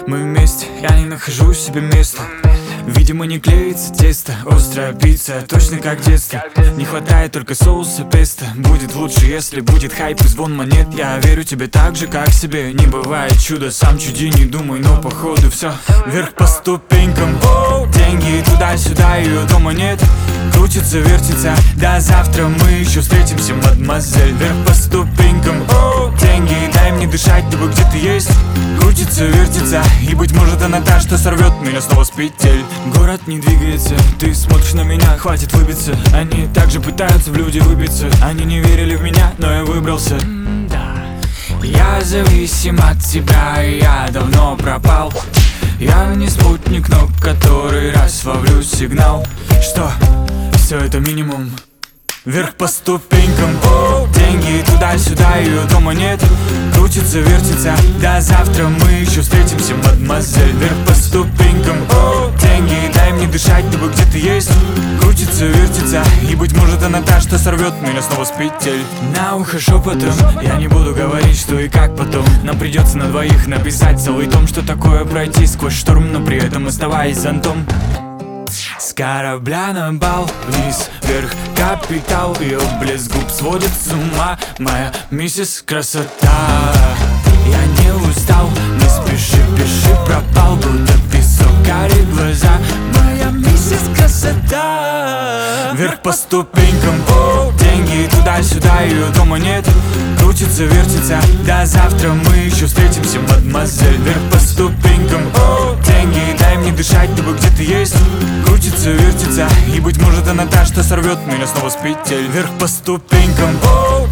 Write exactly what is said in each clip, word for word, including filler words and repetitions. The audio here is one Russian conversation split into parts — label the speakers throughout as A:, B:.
A: Мы вместе, я не нахожу себе места. Видимо, не клеится тесто, острая пицца, точно как детство. Не хватает только соуса песто. Будет лучше, если будет хайп и звон монет. Я верю тебе так же, как себе. Не бывает чуда, сам чуди, не думай, но походу все вверх по ступенькам. Оу, деньги туда-сюда, ее дома нет. Крутится, вертится, до завтра мы еще встретимся, мадемуазель. Вверх по ступенькам, оу, деньги, дай мне дышать, тобой где-то есть. Крутится, вертится, и быть может она та, что сорвет меня снова с петель. Город не двигается, ты смотришь на меня, хватит улыбиться. Они также пытаются в люди выбиться. Они не верили в меня, но я выбрался. Да. Я зависим от тебя, и я давно пропал. Я не спутник, но который раз ловлю сигнал, что все это минимум. Вверх по ступенькам, о, деньги туда-сюда, ее дома нет. Крутится, вертится, до завтра мы еще встретимся, мадемуазель. Вверх по ступенькам, о, деньги, дай мне дышать, тобой где-то есть. Крутится, вертится, и быть может она та, что сорвет меня снова с петель. На ухо шепотом, я не буду говорить, что и как потом. Нам придется на двоих написать целый том, что такое пройти сквозь шторм, но при этом оставаясь зонтом. С корабля на бал, вниз, вверх, капитал. Ее блеск губ сводит с ума, моя миссис красота. Я не устал, не спеши, пиши, пропал, будто песок, карие глаза, моя миссис красота. Вверх по ступенькам, о, деньги туда-сюда, ее дома нет. Крутится, вертится, до завтра мы еще встретимся, мадемуазель. Вверх по ступенькам, о, деньги, дай мне дышать, тобой где-то есть. Крутится, вертится, и быть может она та, что сорвет меня снова с петель. Вверх по ступенькам, о,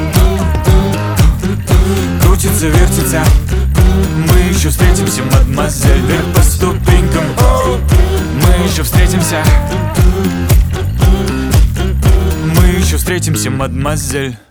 A: крутится, вертится, мы еще встретимся, мадемуазель. Вверх по ступенькам, о, мы еще встретимся. Мы еще встретимся, мадемуазель.